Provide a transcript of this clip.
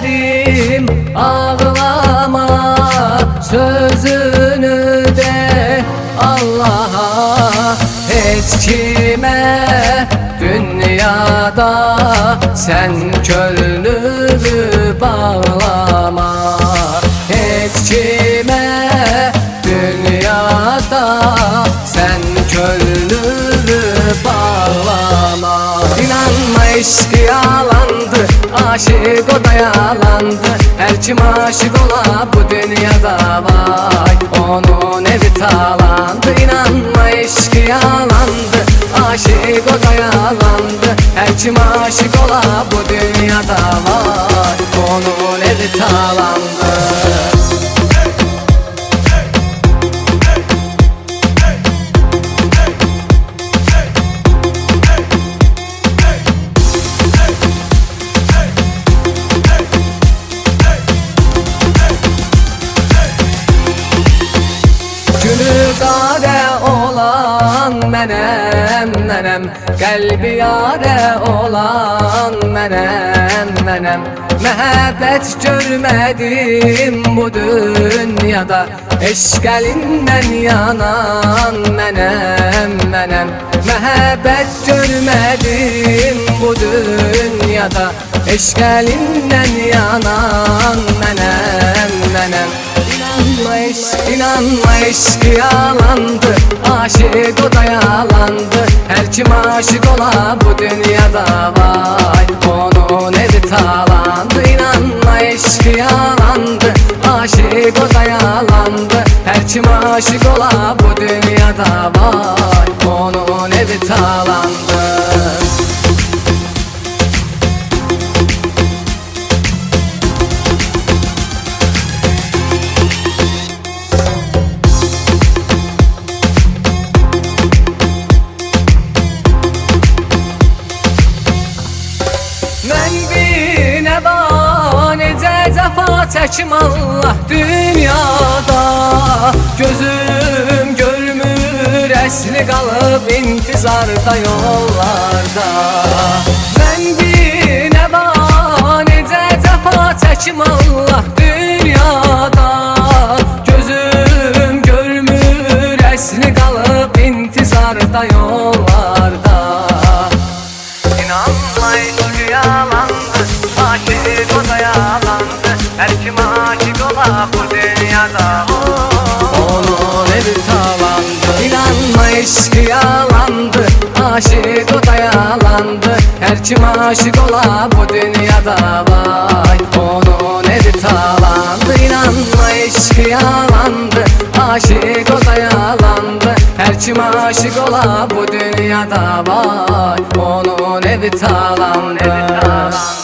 ellerim ağlama, sözünü de Allah'a. Hiç kime dünyada sen könlünü bağlama. Hiç kime dünyada sen könlünü bağlama. İnanma eşki yalandı, aşık o da yalandı. Her kim aşık ola bu dünyada vay, onun evi talandı. İnanma eşki yalandı, aşık o da yalandı. Her kim aşık ola bu dünyada vay, onun evi talandı. Gülü qare olan mənem, qəlbi yare olan mənem. Məhəbbət görmədim bu dünyada, eşq əlindən yanan mənəm. Məhəbbət görmədim bu dünyada, eşq əlindən yanan mənəm. İnanma eşk yalandı, aşık o da yalandı. Her kim aşık ola bu dünyada vay, onun evi talandı. İnanma eşk yalandı, aşık o da yalandı. Her kim aşık ola bu dünyada vay, onun evi talandı. Mən bir nəva necə cəfa çəkim Allah dünyada. Gözüm görmür əsli qalıb intizarda yollarda. Mən bir nəva necə cəfa çəkim Allah dünyada. Gözüm görmür əsli qalıb intizarda yollarda. İnanma eşki yalandı, aşık o da yalandı. Her kim aşık ola bu dünyada onun evi talandı. İnanma eşki yalandı, aşık o da yalandı. Her kim aşık ola bu dünyada vay, onun evi talandı. İnanma eşki yalandı, aşık o da yalandı. Her kim aşık ola bu dünyada vay, onun evi talandı.